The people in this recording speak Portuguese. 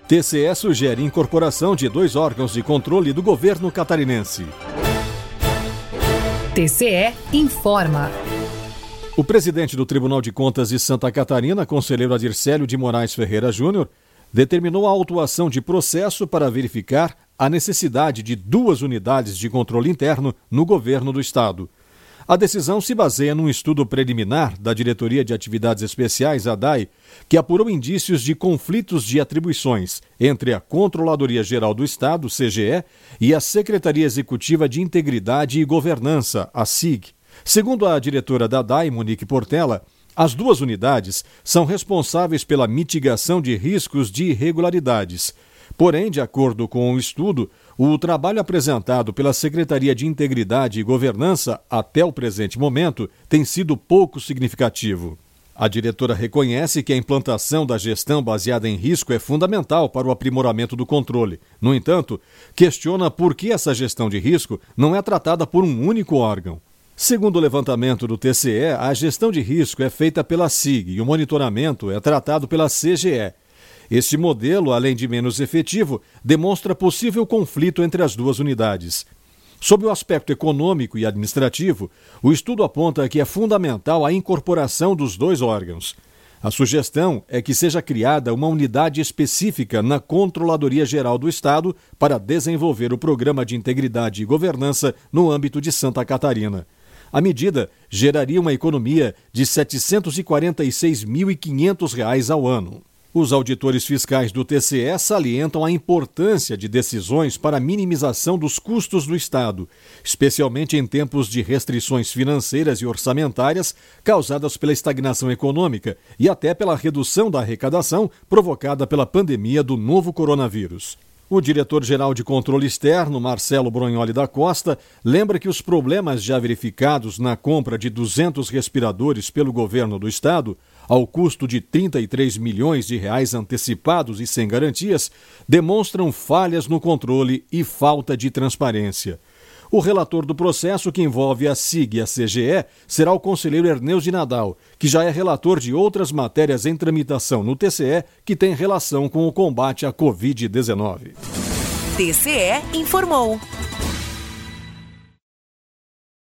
TCE sugere incorporação de 2 órgãos de controle do governo catarinense. TCE informa. O presidente do Tribunal de Contas de Santa Catarina, conselheiro Adircélio de Moraes Ferreira Júnior, determinou a autuação de processo para verificar a necessidade de 2 unidades de controle interno no governo do estado. A decisão se baseia num estudo preliminar da Diretoria de Atividades Especiais, a DAI, que apurou indícios de conflitos de atribuições entre a Controladoria Geral do Estado, CGE, e a Secretaria Executiva de Integridade e Governança, a SIG. Segundo a diretora da DAI, Monique Portela, as 2 unidades são responsáveis pela mitigação de riscos de irregularidades. Porém, de acordo com o estudo, o trabalho apresentado pela Secretaria de Integridade e Governança até o presente momento tem sido pouco significativo. A diretora reconhece que a implantação da gestão baseada em risco é fundamental para o aprimoramento do controle. No entanto, questiona por que essa gestão de risco não é tratada por um único órgão. Segundo o levantamento do TCE, a gestão de risco é feita pela SIG e o monitoramento é tratado pela CGE. Este modelo, além de menos efetivo, demonstra possível conflito entre as 2 unidades. Sob o aspecto econômico e administrativo, o estudo aponta que é fundamental a incorporação dos 2 órgãos. A sugestão é que seja criada uma unidade específica na Controladoria Geral do Estado para desenvolver o Programa de Integridade e Governança no âmbito de Santa Catarina. A medida geraria uma economia de R$ 746.500 ao ano. Os auditores fiscais do TCE salientam a importância de decisões para a minimização dos custos do Estado, especialmente em tempos de restrições financeiras e orçamentárias causadas pela estagnação econômica e até pela redução da arrecadação provocada pela pandemia do novo coronavírus. O diretor-geral de Controle Externo, Marcelo Brognoli da Costa, lembra que os problemas já verificados na compra de 200 respiradores pelo governo do estado, ao custo de R$ 33 milhões antecipados e sem garantias, demonstram falhas no controle e falta de transparência. O relator do processo, que envolve a SIG e a CGE, será o conselheiro Erneude Nadal, que já é relator de outras matérias em tramitação no TCE que têm relação com o combate à Covid-19. TCE informou.